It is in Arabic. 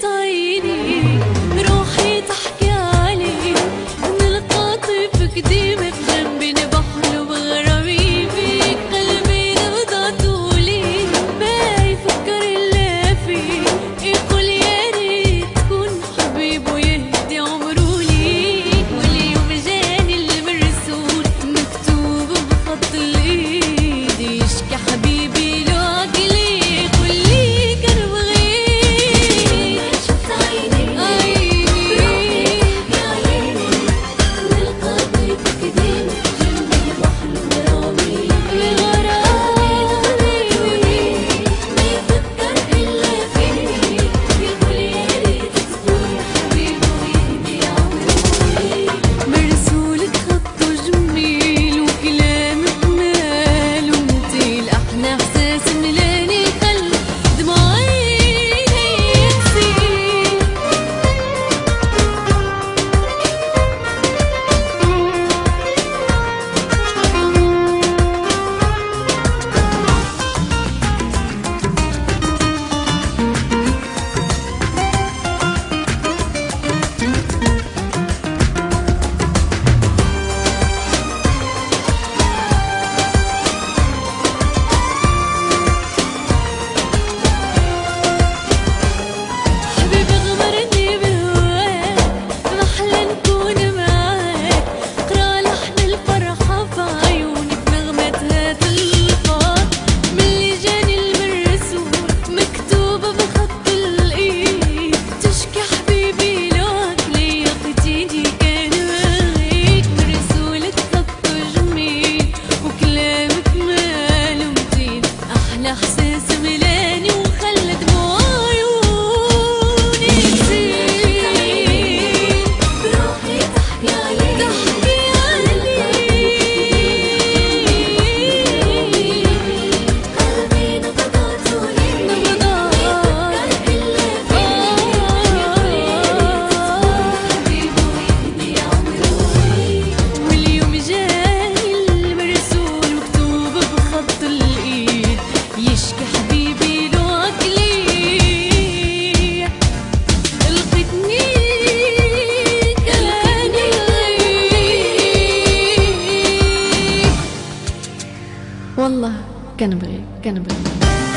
شفت عيني روحي تحكي عليك من القاطف قديمة بجنبي بحلم غرامي فيك قلبي نبض طولي ما يفكر إلا فيك يقول يا ريت تكون حبيب ويهدي عمره ليك واليوم جاني المرسول مكتوب بخط الإيد يشكي حبيبي له عقلي يقول لي كان بغيك شفت عيني روحي تحكي عليني من القاطف قديمة جنبي بحلم غرامي ما يفكر إلا فيك يقول يا ريت تكون حبيب ويهدي عمري مرسولك خطه جميل وكلامك مال ومثيل أحلى إحساس ملاني خلى دموعي تسيل حبيبي غمرني بهواك محلى نكون معاك اقرا لحن الفرحة في عيونك نغمتها تلقاك ملي جاني المرسول مكتوبة بخط الإيد تشكي حبيبي لوك ليا قتيني كان بغيك مرسولك خطه جميل وكلامك ماله متين أحلى إحساس ملاني وخلى دموع عيوني تسيل بروحي تحكي عليك قلبي نبض طولي ما يفكر إلا فيك حبيبي ويهدي عمره واليوم جاني المرسول مكتوب بخط الإيد يشكي حبيبي له عقلي لقيتني كاني والله كان بغيك